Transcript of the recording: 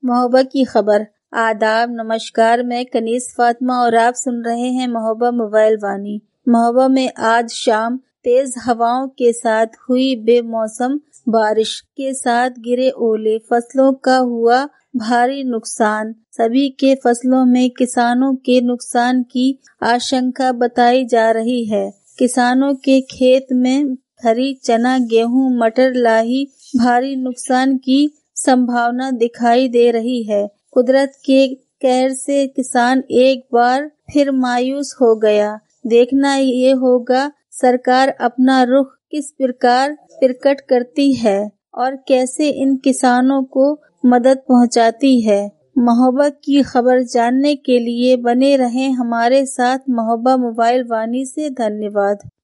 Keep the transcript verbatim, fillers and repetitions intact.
महोबा की खबर। आदाब, नमस्कार। मैं कनीस फातिमा और आप सुन रहे हैं महोबा मोबाइल वानी। महोबा में आज शाम तेज हवाओं के साथ हुई बेमौसम बारिश के साथ गिरे ओले, फसलों का हुआ भारी नुकसान। सभी के फसलों में किसानों के नुकसान की आशंका बताई जा रही है। किसानों के खेत में खरी चना, गेहूं, मटर, लाही भारी नुकसान की संभावना दिखाई दे रही है। कुदरत के कहर से किसान एक बार फिर मायूस हो गया। देखना ये होगा सरकार अपना रुख किस प्रकार प्रकट करती है और कैसे इन किसानों को मदद पहुंचाती है। महोबा की खबर जानने के लिए बने रहें हमारे साथ। महोबा मोबाइल वानी से धन्यवाद।